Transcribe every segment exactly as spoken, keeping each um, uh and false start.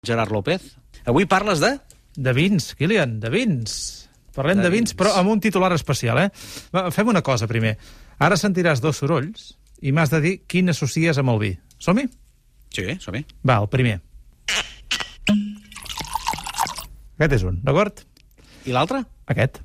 Gerard López. Avui parles de... De vins, Kilian, de vins. Parlem de, de vins, vins, però amb un titular especial, eh? Va, fem una cosa, primer. Ara sentiràs dos sorolls i m'has de dir quin associes amb el vi. Som-hi? Sí, som-hi. Va, el primer. Aquest és un, d'acord? I l'altre? Aquest.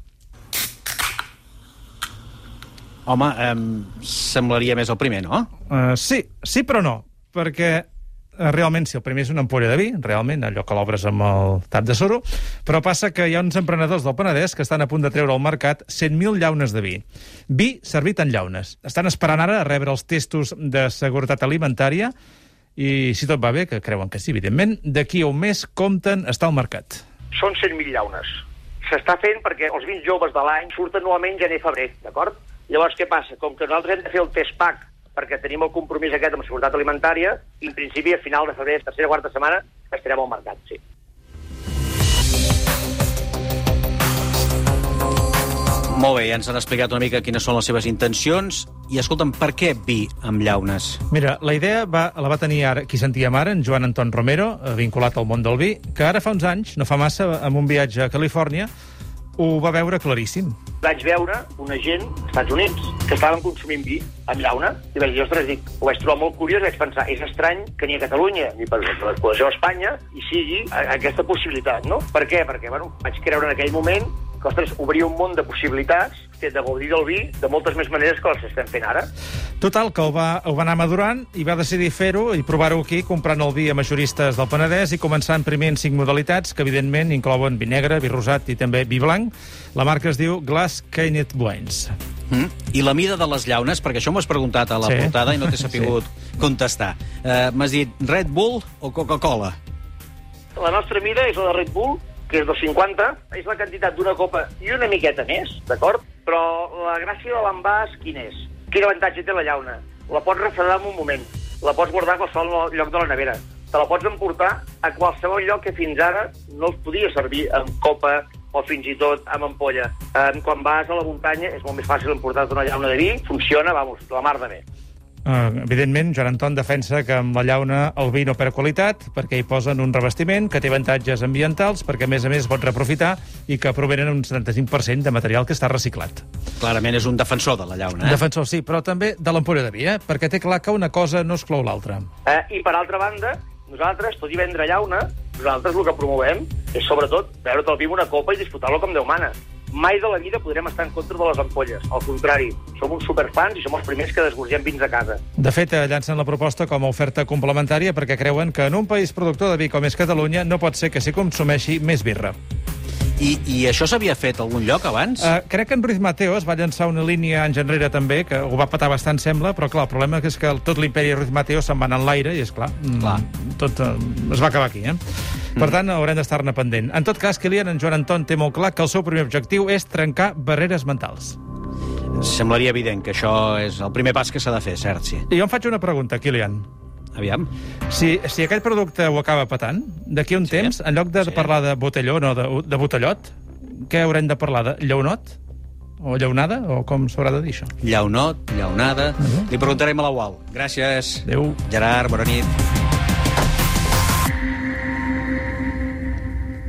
Home, eh, semblaria més el primer, no? Uh, sí, sí però no, perquè uh, realment si el primer és una ampolla de vi, realment, allò que l'obres amb el tap de suro, però passa que hi ha uns emprenedors del Penedès que estan a punt de treure al mercat cent mil llaunes de vi. Vi servit en llaunes. Estan esperant ara a rebre els testos de seguretat alimentària i, si tot va bé, que creuen que sí, evidentment, d'aquí a un mes compten estar al mercat. Són cent mil llaunes. S'està fent perquè els vins joves de l'any surten normalment gener-febrer, d'acord? Llavors, què passa? Com que nosaltres hem de fer el test pack perquè tenim el compromís aquest amb la seguretat alimentària, i en principi a final de febrer, tercera o quarta setmana, estarem al mercat, sí. Molt bé, ja ens han explicat una mica quines són les seves intencions. I, escolta'm, per què vi amb llaunes? Mira, la idea va, la va tenir ara, qui sentíem ara, en Joan Anton Romero, vinculat al món del vi, que ara fa uns anys, no fa massa, amb un viatge a Califòrnia, ho va veure claríssim. Vaig veure una gent als Estats Units que estaven consumint vi amb llauna i vaig dir, ostres, dic, ho vaig trobar molt curiós i vaig pensar, és estrany que ni a Catalunya ni per l'explotació a Espanya hi sigui aquesta possibilitat, no? Per què? Perquè, bueno, vaig creure en aquell moment que, ostres, obria un món de possibilitats de gaudir del vi de moltes més maneres que les estem fent ara. Total, que ho va, ho va anar madurant i va decidir fer-ho i provar-ho aquí, comprant el vi a majoristes del Penedès i començant primer en cinc modalitats, que evidentment inclouen vi negre, vi rosat i també vi blanc. La marca es diu Glass Cannet Wines. Mm. I la mida de les llaunes, perquè això m'ho has preguntat a la sí. portada i no t'he sapigut sí. contestar. Uh, M'has dit Red Bull o Coca-Cola? La nostra mida és la de Red Bull, que és dos cinquanta, és la quantitat d'una copa i una miqueta més, d'acord? Però la gràcia de l'envàs, quin és? Quin avantatge té la llauna? La pots refredar en un moment, la pots guardar a qualsevol lloc de la nevera, te la pots emportar a qualsevol lloc que fins ara no es podia servir amb copa o fins i tot amb ampolla. Eh, quan vas a la muntanya és molt més fàcil emportar-te una llauna de vi, funciona, vamos, la mar de bé. Uh, evidentment, Joan Anton defensa que amb la llauna el vi no perd qualitat perquè hi posen un revestiment que té avantatges ambientals perquè, a més a més, pot reprofitar i que provenen un setanta-cinc per cent de material que està reciclat. Clarament és un defensor de la llauna, eh? Defensor, sí, però també de l'ampolla de vi, eh? Perquè té clar que una cosa no exclou l'altra. Eh, I, per altra banda, nosaltres, tot i vendre llauna, nosaltres el que promovem és, sobretot, beure't el vi amb una copa i disfrutar-lo com Déu mana. Mai de la vida podrem estar en contra de les ampolles. Al contrari, som uns superfans i som els primers que desgorgem vins a casa. De fet, llancen la proposta com a oferta complementària perquè creuen que en un país productor de vi com és Catalunya no pot ser que s'hi consumeixi més birra. I, i això s'havia fet a algun lloc abans? Uh, crec que en Ruiz Mateos va llançar una línia anys enrere també, que ho va patar bastant, sembla, però clar, el problema és que tot l'imperi Ruiz Mateos se'n va anar en l'aire i, és clar, clar. tot uh, es va acabar aquí, eh? Mm. Per tant, haurem d'estar-ne pendent. En tot cas, Kilian, en Joan Anton té molt clar que el seu primer objectiu és trencar barreres mentals. Semblaria evident que això és el primer pas que s'ha de fer, cert, sí. I jo em faig una pregunta, Kilian. Aviam. Si, si aquest producte ho acaba patant, d'aquí a un sí. temps, en lloc de sí. parlar de botelló, no, de, de botellot, què haurem de parlar? De llaunot? O llaunada? O com s'haurà de dir això? Llaunot, llaunada... Uh -huh. Li preguntarem a la U A L. Gràcies. Adéu. Gerard, bona nit.